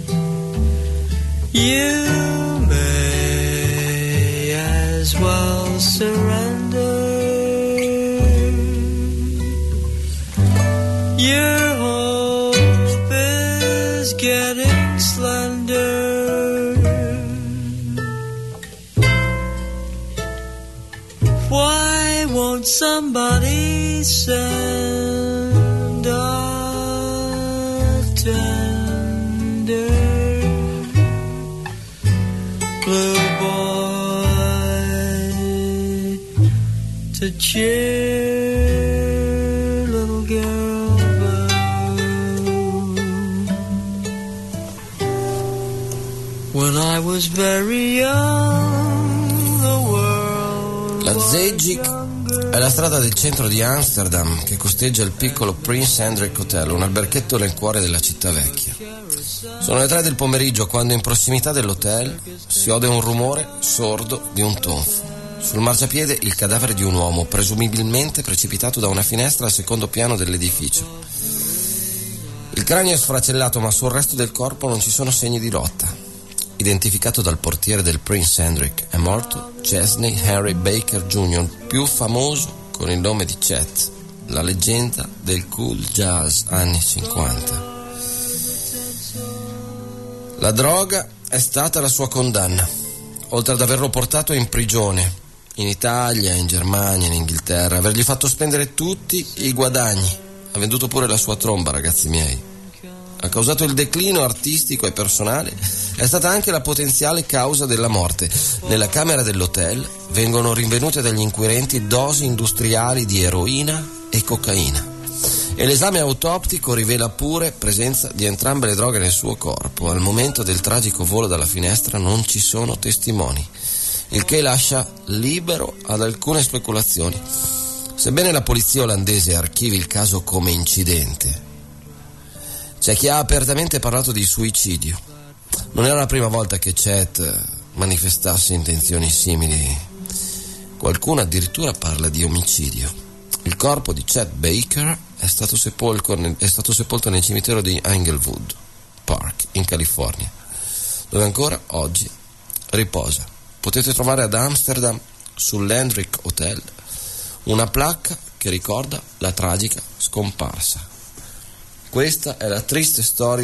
you may as well surrender. Your hope is getting slender. Why won't somebody send a tender blue boy to cheer little girl blue? When I was very young, the world. La Zeejic è la strada del centro di Amsterdam che costeggia il piccolo Prince Hendrik Hotel, un alberghetto nel cuore della città vecchia. Sono le 3 del pomeriggio quando in prossimità dell'hotel si ode un rumore sordo di un tonfo. Sul marciapiede il cadavere di un uomo, presumibilmente precipitato da una finestra al secondo piano dell'edificio. Il cranio è sfracellato, ma sul resto del corpo non ci sono segni di lotta. Identificato dal portiere del Prince Hendrik, è morto Chesney Henry Baker Jr., più famoso con il nome di Chet, la leggenda del cool jazz anni 50. La droga è stata la sua condanna, oltre ad averlo portato in prigione, in Italia, in Germania, in Inghilterra, avergli fatto spendere tutti i guadagni. Ha venduto pure la sua tromba, ragazzi miei. Ha causato il declino artistico e personale, è stata anche la potenziale causa della morte. Nella camera dell'hotel vengono rinvenute dagli inquirenti dosi industriali di eroina e cocaina e l'esame autoptico rivela pure presenza di entrambe le droghe nel suo corpo. Al momento del tragico volo dalla finestra non ci sono testimoni, il che lascia libero ad alcune speculazioni. Sebbene la polizia olandese archivi il caso come incidente, c'è chi ha apertamente parlato di suicidio. Non era la prima volta che Chet manifestasse intenzioni simili. Qualcuno addirittura parla di omicidio. Il corpo di Chet Baker è stato sepolto nel cimitero di Inglewood Park, in California, dove ancora oggi riposa. Potete trovare ad Amsterdam, sull'Hendrik Hotel, una placca che ricorda la tragica scomparsa. Questa è la triste storia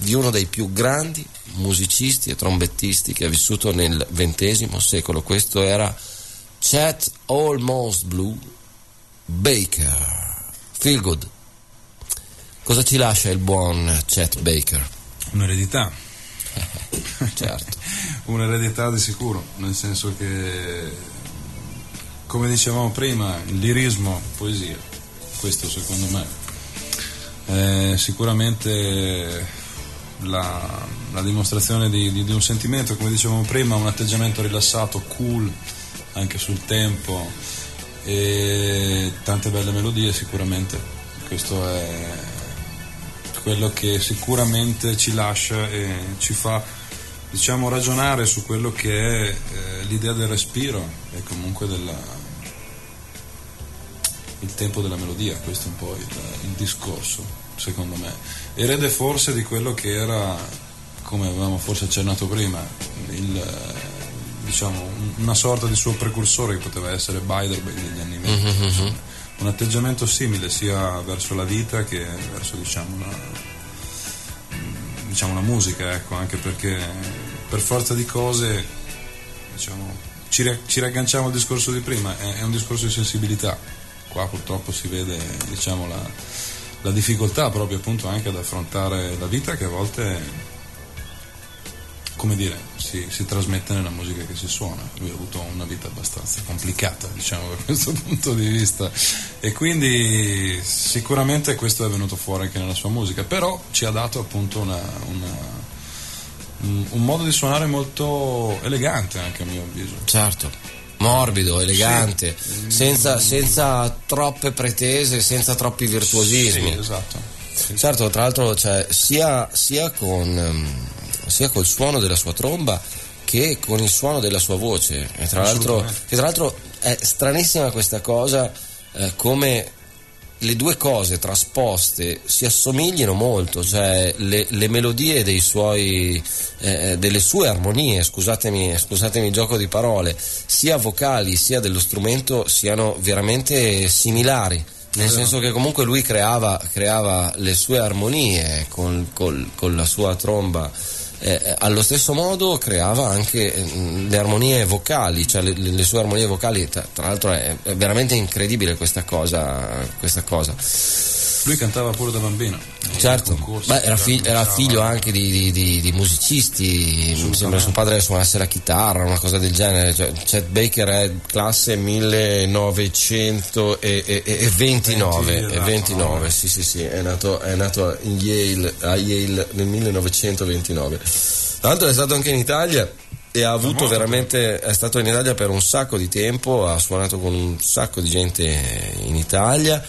di uno dei più grandi musicisti e trombettisti che ha vissuto nel XX secolo. Questo era Chet Almost Blue Baker. Feel Good. Cosa ci lascia il buon Chet Baker? Un'eredità. Certo. Un'eredità di sicuro, nel senso che, come dicevamo prima, il lirismo, poesia, questo secondo me è sicuramente la dimostrazione di un sentimento, come dicevamo prima, un atteggiamento rilassato, cool anche sul tempo, e tante belle melodie. Sicuramente questo è quello che sicuramente ci lascia e ci fa, diciamo, ragionare su quello che è l'idea del respiro e comunque il tempo della melodia. Questo è un po' il discorso, secondo me, erede forse di quello che era, come avevamo forse accennato prima, diciamo una sorta di suo precursore, che poteva essere Beiderbecke negli anni 20. Un atteggiamento simile sia verso la vita che verso, diciamo la musica, ecco, anche perché per forza di cose, diciamo, ci riagganciamo al discorso di prima, è un discorso di sensibilità. Qua purtroppo si vede, diciamo, la difficoltà proprio appunto anche ad affrontare la vita, che a volte, come dire, si trasmette nella musica che si suona. Lui ha avuto una vita abbastanza complicata, diciamo, da questo punto di vista, e quindi sicuramente questo è venuto fuori anche nella sua musica, però ci ha dato appunto un modo di suonare molto elegante, anche a mio avviso. Certo, morbido, elegante, sì. senza troppe pretese, senza troppi virtuosismi. Sì, esatto. Sì. Certo, tra l'altro, cioè, sia col suono della sua tromba che con il suono della sua voce, e tra l'altro è stranissima questa cosa, come le due cose trasposte si assomiglino molto, cioè le melodie dei suoi delle sue armonie, scusatemi il gioco di parole, sia vocali sia dello strumento, siano veramente similari, nel senso che comunque lui creava le sue armonie con la sua tromba. Allo stesso modo creava anche le armonie vocali, cioè le sue armonie vocali. Tra l'altro è veramente incredibile questa cosa. Lui cantava pure da bambino. Certo, era figlio anche di musicisti, mi sembra suo padre suonasse la chitarra, una cosa del genere. Cioè, Chet Baker è classe 1929, sì, è nato a Yale nel 1929. Tra l'altro è stato anche in Italia e ha avuto è stato in Italia per un sacco di tempo, ha suonato con un sacco di gente in Italia.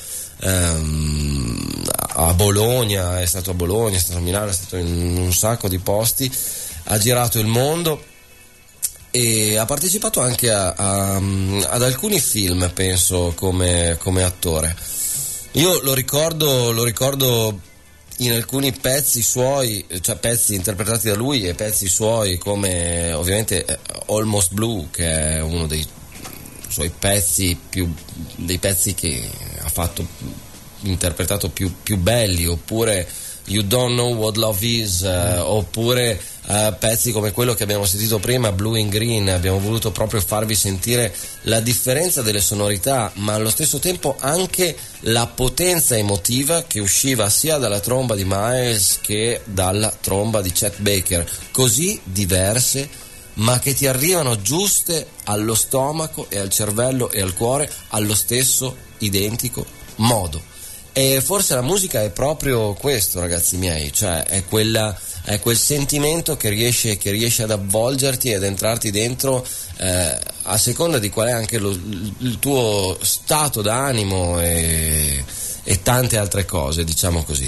A Bologna, è stato a Milano, è stato in un sacco di posti, ha girato il mondo e ha partecipato anche ad alcuni film, penso, come attore. Io lo ricordo in alcuni pezzi suoi, cioè pezzi interpretati da lui e pezzi suoi, come ovviamente Almost Blue, che è uno dei suoi pezzi dei pezzi che ha interpretato più belli, oppure You Don't Know What Love Is, oppure pezzi come quello che abbiamo sentito prima, Blue and Green. Abbiamo voluto proprio farvi sentire la differenza delle sonorità, ma allo stesso tempo anche la potenza emotiva che usciva sia dalla tromba di Miles che dalla tromba di Chet Baker, così diverse ma che ti arrivano giuste allo stomaco e al cervello e al cuore allo stesso identico modo. E forse la musica è proprio questo, ragazzi miei, cioè è quel sentimento che riesce ad avvolgerti ed entrarti dentro, a seconda di qual è anche il tuo stato d'animo e tante altre cose, diciamo così.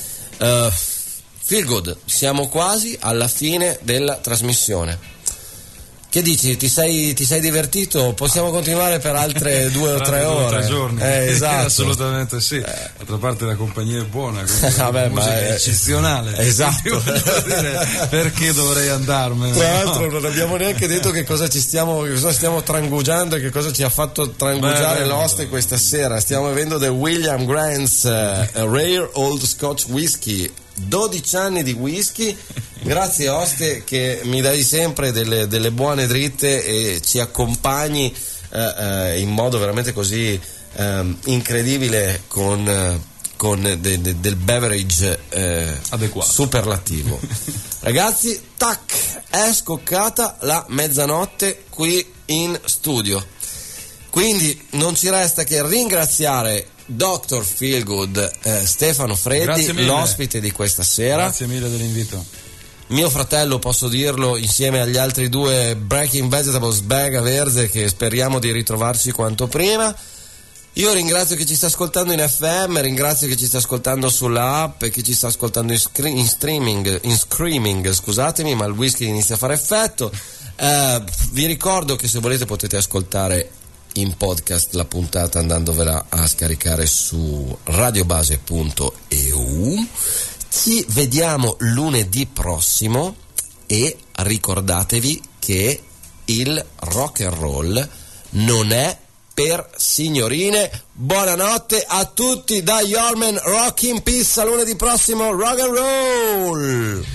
Feel Good, siamo quasi alla fine della trasmissione. Che dici? Ti sei divertito? Possiamo continuare per altre 2 o 3 ore? 2 o 3 giorni. Esatto. Assolutamente sì. D'altra parte la compagnia è buona, vabbè, musica è eccezionale. Esatto. Perché dovrei andarmene? Tra l'altro non abbiamo neanche detto che cosa stiamo trangugiando e che cosa ci ha fatto trangugiare l'oste questa sera. Stiamo bevendo del William Grant's Rare Old Scotch Whisky 12 anni di whisky. Grazie Oste che mi dai sempre delle buone dritte e ci accompagni in modo veramente così incredibile con del beverage adeguato, superlativo. Ragazzi, tac, è scoccata la mezzanotte qui in studio, quindi non ci resta che ringraziare Dr. Feelgood, Stefano Freddi, l'ospite di questa sera. Grazie mille dell'invito. Mio fratello, posso dirlo, insieme agli altri due Breaking Vegetables Bag Verde, che speriamo di ritrovarci quanto prima. Io ringrazio chi ci sta ascoltando in FM, ringrazio chi ci sta ascoltando sulla app e chi ci sta ascoltando in streaming, scusatemi, ma il whisky inizia a fare effetto. Vi ricordo che se volete potete ascoltare in podcast la puntata andandovela a scaricare su radiobase.eu. Ci vediamo lunedì prossimo e ricordatevi che il rock and roll non è per signorine. Buonanotte a tutti da Yorman, rock in peace, a lunedì prossimo, rock and roll.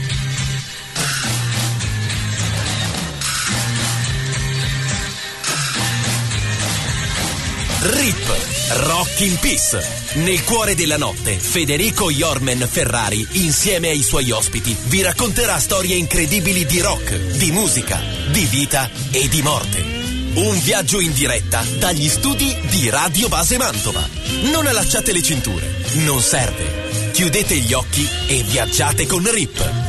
RIP, Rock in Peace. Nel cuore della notte, Federico Yorman Ferrari, insieme ai suoi ospiti, vi racconterà storie incredibili di rock, di musica, di vita e di morte. Un viaggio in diretta dagli studi di Radio Base Mantova. Non allacciate le cinture, non serve. Chiudete gli occhi e viaggiate con RIP.